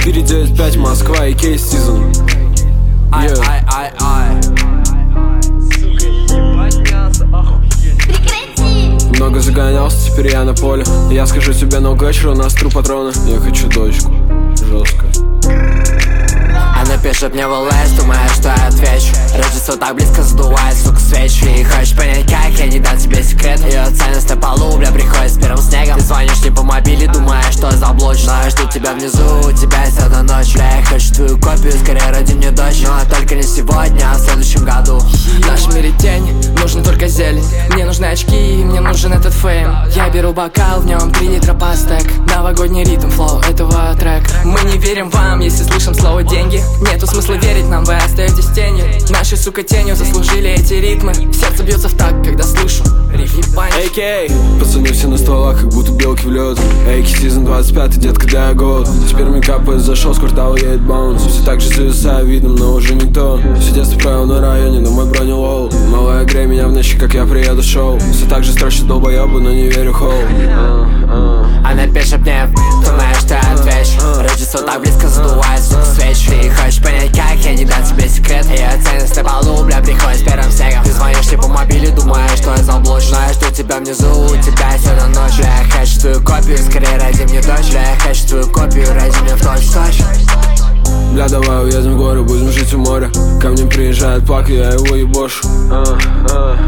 495 Москва и Кейс Сизон. Много загонялся, теперь я на поле. Я скажу тебе на вечер, у нас труп патрона. Я хочу дочку, жестко. Она пишет мне в ЛС, думая, что я отвечу. Рождество так близко, задувает, сука, свечи. И хочешь понять, как я не дам тебе секрет. Ее ценность на полу, бля, приходит с первым снегом. Ты звонишь не по мобиле, думая, что заблочишь. Но я жду тебя внизу, у тебя есть одна ночь. Бля, я хочу твою копию, скорее роди мне дочь. Но только не сегодня, а в следующем году. В нашем мире тень, нужна только зелень. Мне нужны очки, и мне нужен этот фейм. Я беру бокал, в нем 3 литра пастек. Новогодний ритм, флоу этого трека. Мы не верим вам, если слышим слово деньги. Нету смысла верить нам, вы остаетесь тенью. Наши, сука, тенью заслужили эти ритмы. Сердце бьется в такт, когда слышу риф и панч. AK, пацаны все на стволах, как будто белки в лед. AK сезон 25, детка, да, год. Теперь мне капает, зашел, с квартала едет баунс. Все так же зависаю видом, но уже не то. Все детство правил на районе, но мой брони лоу. Малая грей меня в ночи, как я приеду в шоу. Все так же строчит долбоебы, но не верю хоу. Она пишет мне, думая, что я отвечу. Рождество так близко, задувает, сука, свечи. И хочешь понять, как я не дам тебе секрет. Ее ценность на полу, бля, приходит с первым снегом. Ты звонишь не по мобиле, думая, что я заблочу. Но я жду тебя внизу, у тебя есть одна ночь. Бля, я хочу твою копию, скорее роди мне дочь. Бля, я хочу твою копию, роди мне в точь-в-точь. Бля, давай уедем в горы, будем жить у моря. Ко мне приезжает плак, и я его ебошу.